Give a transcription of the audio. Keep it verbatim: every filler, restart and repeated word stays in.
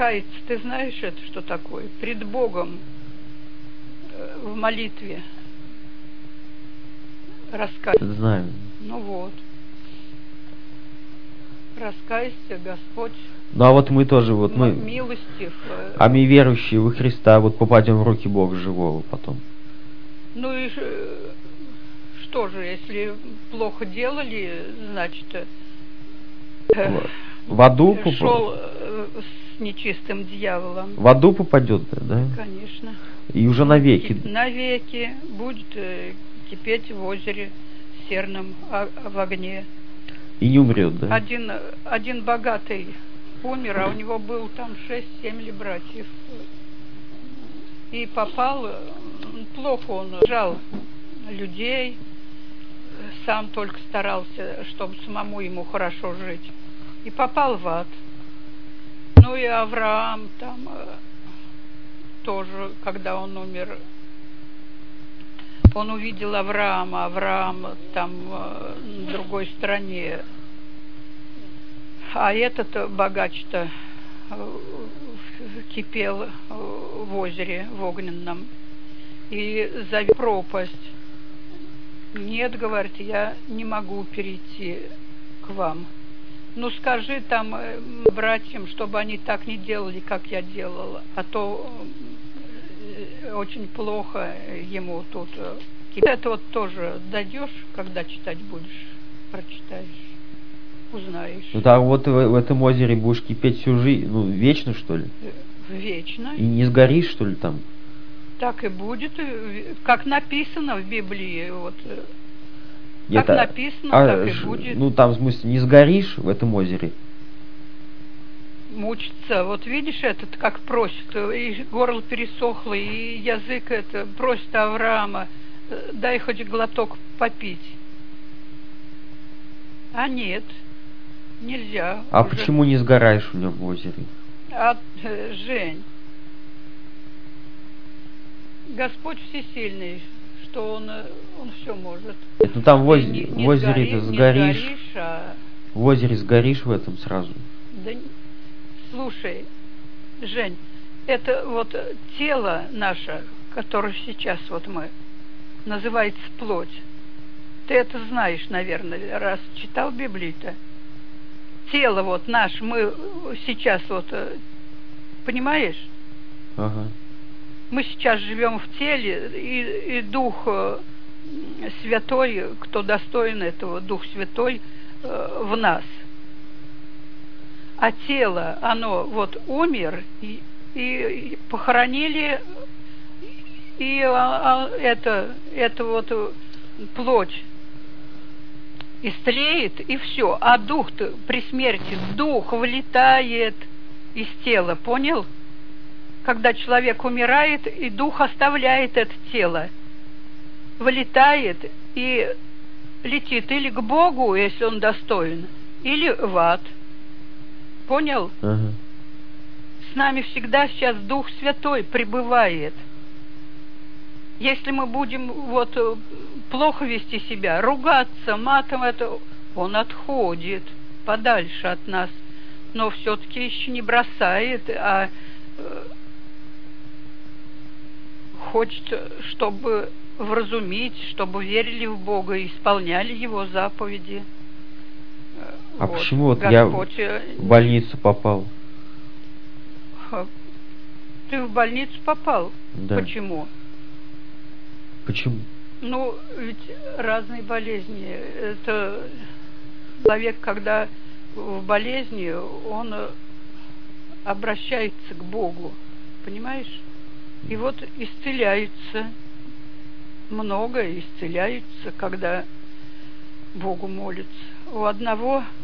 Каяться, ты знаешь это, что такое? Пред Богом э, в молитве раскаяться. Знаю. Ну вот. Раскайся, Господь. Ну а вот мы тоже, вот мы, милостив. а мы верующие во Христа, вот попадем в руки Бога живого потом. Ну и что же, если плохо делали, значит, в, в аду шел с нечистым дьяволом. В аду попадет, да? Конечно. И уже навеки. Навеки будет кипеть в озере серном, в огне. И не умрет, да? Один, один богатый умер, а у него был там шесть-семь ли братьев. И попал, плохо он жал людей, сам только старался, чтобы самому ему хорошо жить. И попал в ад. Ну и Авраам там тоже, когда он умер, он увидел Авраама, Авраам там на другой стороне. А этот богач-то кипел в озере, в огненном. И за пропасть. Нет, говорит, я не могу перейти к вам. Ну, скажи там братьям, чтобы они так не делали, как я делала. А то очень плохо ему тут. Это вот тоже дойдешь, когда читать будешь, прочитаешь, узнаешь. Ну так вот в, в этом озере будешь кипеть всю жизнь, ну, вечно, что ли? Вечно. И не сгоришь, что ли, там? Так и будет, как написано в Библии, вот. Как Это, написано, а, так и будет. Ну там, в смысле, не сгоришь в этом озере? Мучиться. Вот видишь, этот как просит, и горло пересохло, и язык это просит Авраама, дай хоть глоток попить. А нет, нельзя. А уже. Почему не сгораешь в нем в озере? А, Жень, Господь всесильный, что Он, он все может. Ну там в, оз... не, не в озере сгори, ты сгоришь. Не сгоришь, а... В озере сгоришь в этом сразу. Да, слушай, Жень, это вот тело наше, которое сейчас вот мы, называется плоть. Ты это знаешь, наверное, раз читал Библию-то. Тело вот наше, мы сейчас вот, понимаешь? Ага. Мы сейчас живем в теле, и, и Дух Святой, кто достоин этого, Дух Святой э, в нас. А тело, оно вот умер, и, и похоронили, и а, а, это, это вот плоть истлеет, и все. А дух-то при смерти, дух вылетает из тела, понял? Когда человек умирает, и дух оставляет это тело, вылетает и летит или к Богу, если он достоин, или в ад. Понял? Ага. С нами всегда сейчас Дух Святой пребывает. Если мы будем вот плохо вести себя, ругаться, матом, это он отходит подальше от нас, но все-таки еще не бросает, а хочет, чтобы вразумить, чтобы верили в Бога и исполняли Его заповеди. А вот. почему вот Господь... я в больницу попал? Ты в больницу попал? Да. Почему? Почему? Ну, ведь разные болезни. Это человек, когда в болезни, он обращается к Богу. Понимаешь? И вот исцеляются, много исцеляются, когда Богу молятся. У одного